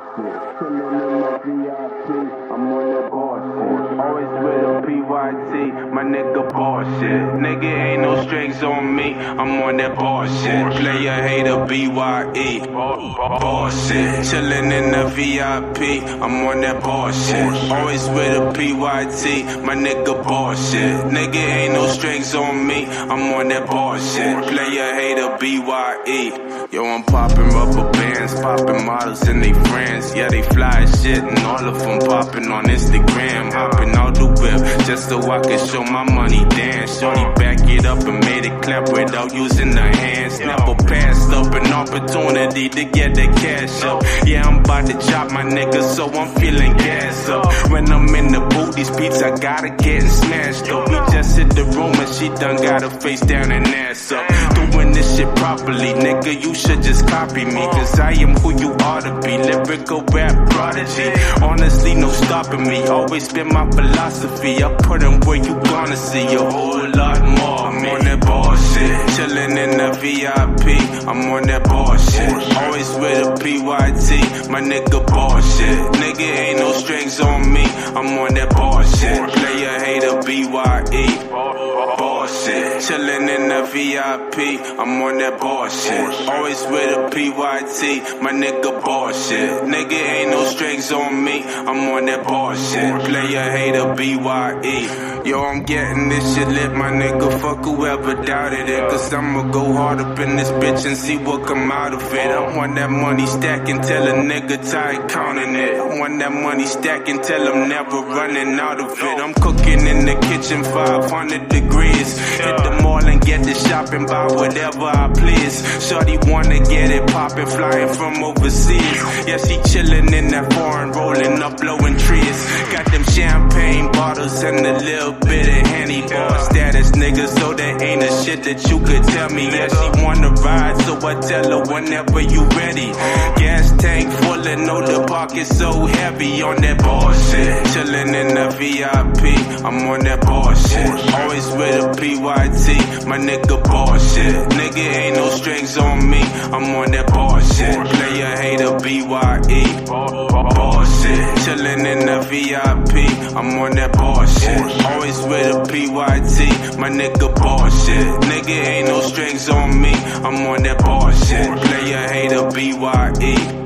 Chillin' in the VIP, I'm on that bullshit. Always with a PYT, my nigga bullshit. Nigga ain't no strings on me, I'm on that bullshit. Player hater BYE, bullshit. Chillin' in the VIP, I'm on that bullshit. Always with a PYT, my nigga bullshit. Nigga ain't no strings on me, I'm on that bullshit. Player hater BYE. Yo, I'm poppin' rubber bands, poppin' models and they friends. Yeah, they fly as shit and all of them poppin' on Instagram. Hoppin' out the whip just so I can show my money dance. Shorty back it up and made it clap without using her hands. Never passed up an opportunity to get the cash up. Yeah, I'm about to chop my nigga, so I'm feeling gas up. When I'm in the booth, these beats I gotta get smashed up. We just hit the room and she done got her face down and ass up. Doing this shit properly, nigga, you should just copy me. Cause I am who you ought to be, lyrical rap prodigy. Honestly, no stopping me, always been my philosophy. I put in where you gonna see a whole lot more. I'm on that bullshit, chillin' in the VIP, I'm on that bullshit. Always with a PYT, my nigga bullshit. Nigga ain't no strings on me, I'm on that bullshit. Player hater BYE, bullshit. Chillin' in the VIP, I'm on that bullshit. Always with a PYT, my nigga bullshit. Nigga ain't no strings on me, I'm on that bullshit. Player hater BYE. Yo, I'm getting this shit lit, my nigga. Fuck whoever doubted it. Cause I'ma go hard up in this bitch and see what come out of it. I want that money stacking till a nigga tired counting it. I want that money stacking till I'm never running out of it. I'm cooking in the kitchen 500 degrees. Hit the mall and get the shopping, buy whatever I please. Shorty wanna get it poppin', flying from overseas. Yeah, she chillin' in that foreign, rolling up, blowing trees. Got them champagne bottles and a little bit of Henny. Bar status, nigga, so there ain't a shit that you could tell me. Yeah, she wanna ride, so I tell her whenever you ready. Gas tank full and know the pocket's so heavy on that bullshit. Chillin' in the VIP, I'm on that bullshit. Always with a PYT, my nigga bullshit. Nigga ain't no strings on me, I'm on that bullshit. Player hater BYE, bullshit. Chillin' in the VIP, I'm on that bullshit. Always with a PYT, my nigga bullshit. Nigga ain't no strings on me, I'm on that bullshit. Player hater BYE.